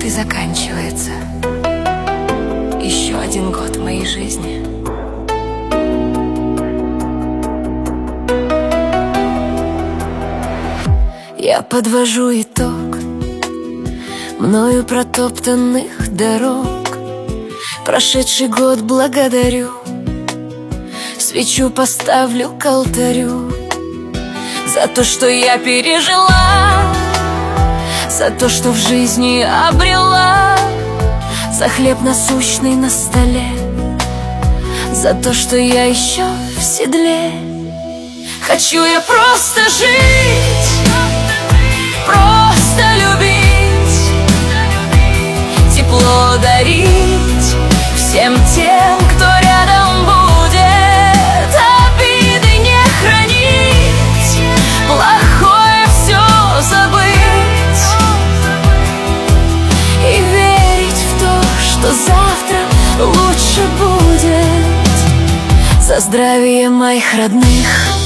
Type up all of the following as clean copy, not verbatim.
и заканчивается. Еще один год моей жизни. Я подвожу итог мною протоптанных дорог. Прошедший год благодарю, свечу поставлю к алтарю. За то, что я пережила, за то, что в жизни обрела, за хлеб насущный на столе, за то, что я еще в седле. Хочу я просто жить, просто любить, тепло дарить всем тем, кто рядом будет, обиды не хранить, плохое все забыть и верить в то, что завтра лучше будет. За здравие моих родных,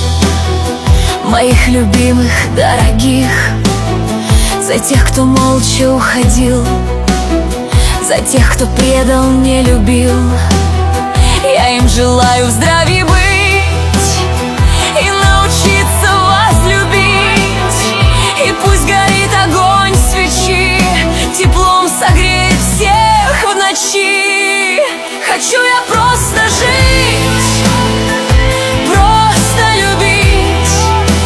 моих любимых, дорогих, за тех, кто молча уходил, за тех, кто предал, не любил. Я им желаю в здравии быть и научиться вас любить. И пусть горит огонь свечи, теплом согреет всех в ночи. Хочу я просто жить, просто любить,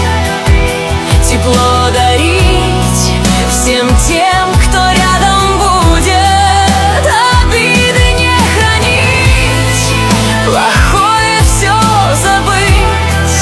тепло дарить всем тем, кто рядом будет, обиды не хранить, плохое все забыть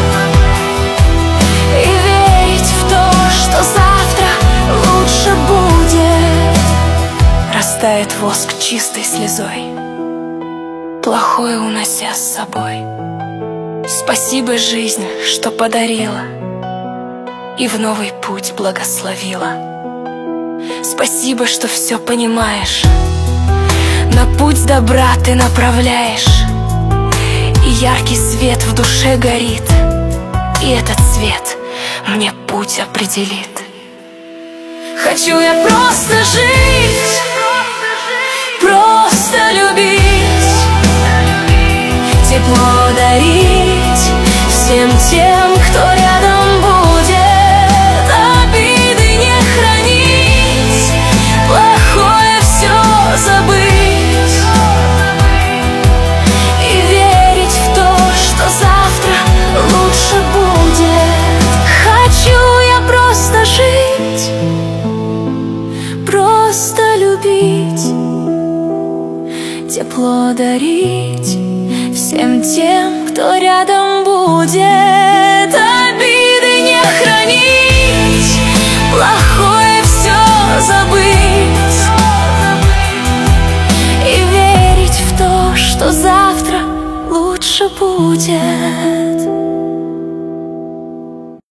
и верить в то, что завтра лучше будет. Растает воск чистой слезой, плохое унося с собой. Спасибо, жизнь, что подарила и в новый путь благословила. Спасибо, что все понимаешь, на путь добра ты направляешь, и яркий свет в душе горит, и этот свет мне путь определит. Хочу я просто жить, просто любить, тепло дарить всем тем, кто рядом будет, обиды не хранить, плохое все забыть и верить в то, что завтра лучше будет. Хочу я просто жить, просто любить, тепло дарить всем тем, кто рядом будет, обиды не хранить, плохое все забыть и верить в то, что завтра лучше будет.